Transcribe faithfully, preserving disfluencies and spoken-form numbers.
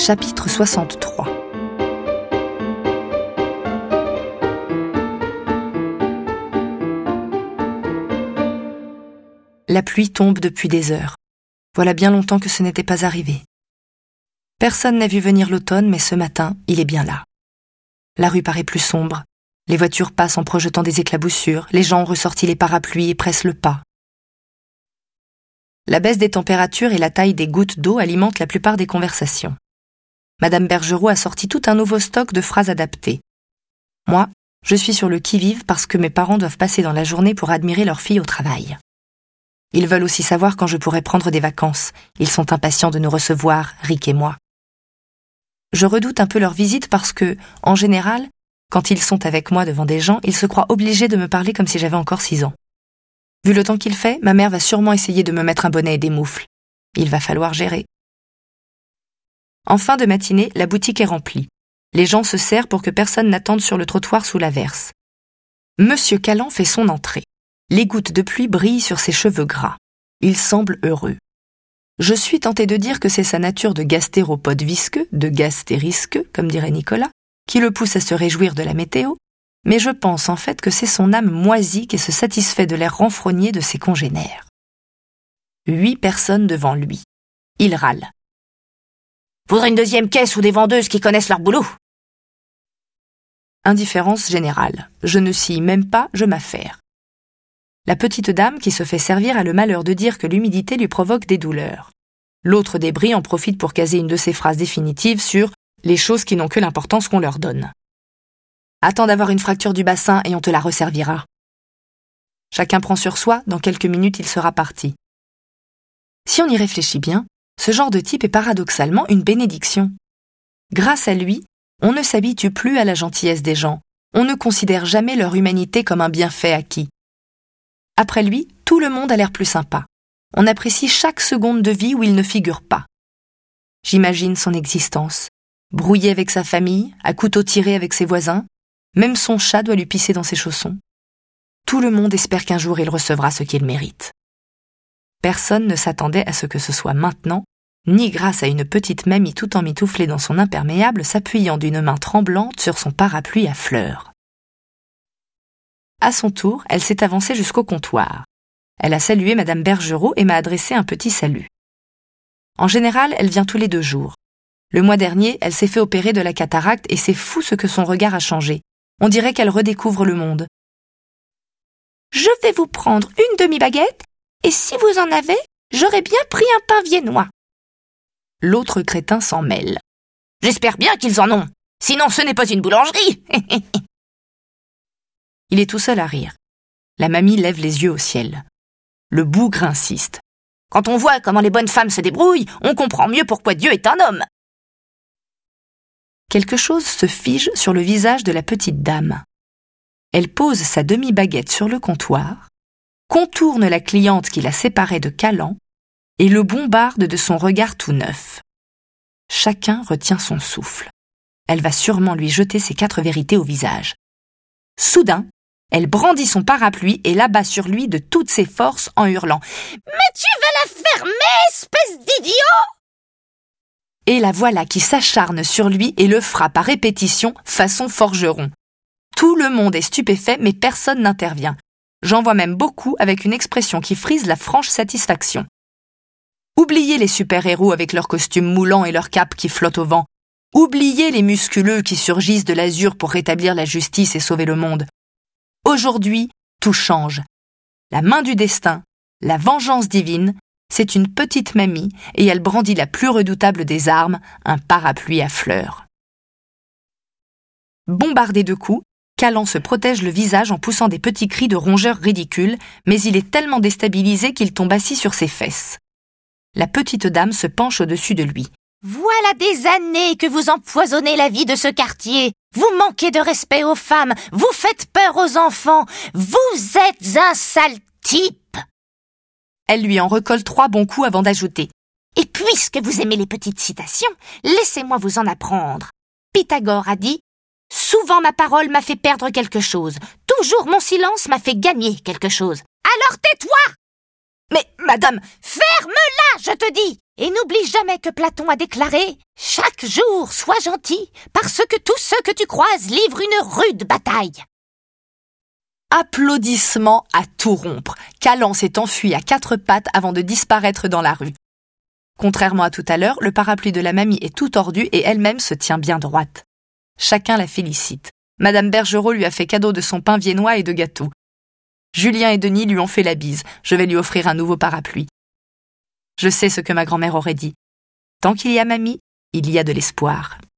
Chapitre soixante-trois. La pluie tombe depuis des heures. Voilà bien longtemps que ce n'était pas arrivé. Personne n'a vu venir l'automne, mais ce matin, il est bien là. La rue paraît plus sombre. Les voitures passent en projetant des éclaboussures. Les gens ont ressorti les parapluies et pressent le pas. La baisse des températures et la taille des gouttes d'eau alimentent la plupart des conversations. Madame Bergerot a sorti tout un nouveau stock de phrases adaptées. Moi, je suis sur le qui-vive parce que mes parents doivent passer dans la journée pour admirer leur fille au travail. Ils veulent aussi savoir quand je pourrai prendre des vacances. Ils sont impatients de nous recevoir, Rick et moi. Je redoute un peu leur visite parce que, en général, quand ils sont avec moi devant des gens, ils se croient obligés de me parler comme si j'avais encore six ans. Vu le temps qu'il fait, ma mère va sûrement essayer de me mettre un bonnet et des moufles. Il va falloir gérer. En fin de matinée, la boutique est remplie. Les gens se serrent pour que personne n'attende sur le trottoir sous l'averse. Monsieur Callan fait son entrée. Les gouttes de pluie brillent sur ses cheveux gras. Il semble heureux. Je suis tentée de dire que c'est sa nature de gastéropode visqueux, de gastérisqueux, comme dirait Nicolas, qui le pousse à se réjouir de la météo, mais je pense en fait que c'est son âme moisie qui se satisfait de l'air renfrogné de ses congénères. Huit personnes devant lui. Il râle. Faudrait une deuxième caisse ou des vendeuses qui connaissent leur boulot. Indifférence générale. Je ne scie même pas, je m'affaire. La petite dame qui se fait servir a le malheur de dire que l'humidité lui provoque des douleurs. L'autre débris en profite pour caser une de ses phrases définitives sur les choses qui n'ont que l'importance qu'on leur donne. Attends d'avoir une fracture du bassin et on te la resservira. Chacun prend sur soi, dans quelques minutes il sera parti. Si on y réfléchit bien, ce genre de type est paradoxalement une bénédiction. Grâce à lui, on ne s'habitue plus à la gentillesse des gens, on ne considère jamais leur humanité comme un bienfait acquis. Après lui, tout le monde a l'air plus sympa. On apprécie chaque seconde de vie où il ne figure pas. J'imagine son existence, brouillé avec sa famille, à couteau tiré avec ses voisins, même son chat doit lui pisser dans ses chaussons. Tout le monde espère qu'un jour il recevra ce qu'il mérite. Personne ne s'attendait à ce que ce soit maintenant, ni grâce à une petite mamie tout emmitouflée dans son imperméable s'appuyant d'une main tremblante sur son parapluie à fleurs. À son tour, elle s'est avancée jusqu'au comptoir. Elle a salué Madame Bergerot et m'a adressé un petit salut. En général, elle vient tous les deux jours. Le mois dernier, elle s'est fait opérer de la cataracte et c'est fou ce que son regard a changé. On dirait qu'elle redécouvre le monde. « Je vais vous prendre une demi-baguette et si vous en avez, j'aurais bien pris un pain viennois. » L'autre crétin s'en mêle. « J'espère bien qu'ils en ont, sinon ce n'est pas une boulangerie. » Il est tout seul à rire. La mamie lève les yeux au ciel. Le bougre insiste. « Quand on voit comment les bonnes femmes se débrouillent, on comprend mieux pourquoi Dieu est un homme. » Quelque chose se fige sur le visage de la petite dame. Elle pose sa demi-baguette sur le comptoir, contourne la cliente qui la séparait de Callan et le bombarde de son regard tout neuf. Chacun retient son souffle. Elle va sûrement lui jeter ses quatre vérités au visage. Soudain, elle brandit son parapluie et l'abat sur lui de toutes ses forces en hurlant « Mais tu vas la fermer, espèce d'idiot !» Et la voilà qui s'acharne sur lui et le frappe à répétition façon forgeron. Tout le monde est stupéfait, mais personne n'intervient. J'en vois même beaucoup avec une expression qui frise la franche satisfaction. Oubliez les super-héros avec leurs costumes moulants et leurs capes qui flottent au vent. Oubliez les musculeux qui surgissent de l'azur pour rétablir la justice et sauver le monde. Aujourd'hui, tout change. La main du destin, la vengeance divine, c'est une petite mamie et elle brandit la plus redoutable des armes, un parapluie à fleurs. Bombardé de coups, Callan se protège le visage en poussant des petits cris de rongeur ridicules, mais il est tellement déstabilisé qu'il tombe assis sur ses fesses. La petite dame se penche au-dessus de lui. « Voilà des années que vous empoisonnez la vie de ce quartier. Vous manquez de respect aux femmes, vous faites peur aux enfants. Vous êtes un sale type !» Elle lui en recolle trois bons coups avant d'ajouter. « Et puisque vous aimez les petites citations, laissez-moi vous en apprendre. Pythagore a dit « Souvent ma parole m'a fait perdre quelque chose. Toujours mon silence m'a fait gagner quelque chose. Alors tais-toi !» Mais, madame, ferme-la, je te dis! Et n'oublie jamais que Platon a déclaré « Chaque jour, sois gentil, parce que tous ceux que tu croises livrent une rude bataille. » Applaudissements à tout rompre. Calan s'est enfui à quatre pattes avant de disparaître dans la rue. Contrairement à tout à l'heure, le parapluie de la mamie est tout tordu et elle-même se tient bien droite. Chacun la félicite. Madame Bergerot lui a fait cadeau de son pain viennois et de gâteaux. Julien et Denis lui ont fait la bise. Je vais lui offrir un nouveau parapluie. Je sais ce que ma grand-mère aurait dit. Tant qu'il y a mamie, il y a de l'espoir.